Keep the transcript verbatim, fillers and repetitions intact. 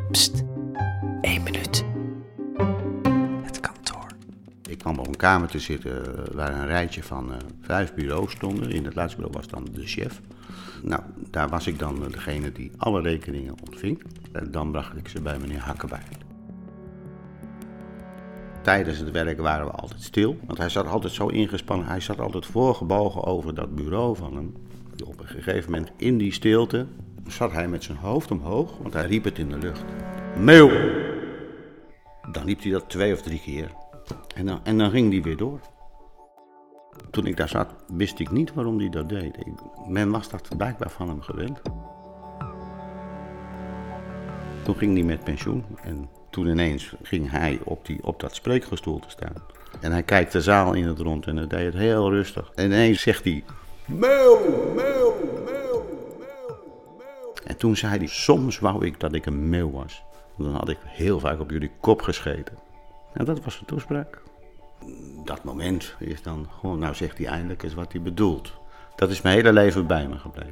Pst, één minuut. Het kantoor. Ik kwam op een kamer te zitten waar een rijtje van uh, vijf bureaus stonden. In het laatste bureau was dan de chef. Nou, daar was ik dan degene die alle rekeningen ontving. En dan bracht ik ze bij meneer Hakkebaai. Tijdens het werk waren we altijd stil, want hij zat altijd zo ingespannen. Hij zat altijd voorgebogen over dat bureau van hem. Op een gegeven moment in die stilte zat hij met zijn hoofd omhoog, want hij riep het in de lucht. Meeuw! Dan liep hij dat twee of drie keer. En dan, en dan ging hij weer door. Toen ik daar zat, wist ik niet waarom hij dat deed. Ik, men was dat blijkbaar van hem gewend. Toen ging hij met pensioen en toen ineens ging hij op, die, op dat spreekgestoel te staan. En hij kijkt de zaal in het rond en hij deed het heel rustig. En ineens zegt hij, meeuw, meeuw, meeuw, meeuw, meeuw. En toen zei hij, soms wou ik dat ik een meeuw was. Want dan had ik heel vaak op jullie kop gescheten. En dat was zijn toespraak. Dat moment is dan gewoon, nou zegt hij eindelijk eens wat hij bedoelt. Dat is mijn hele leven bij me gebleven.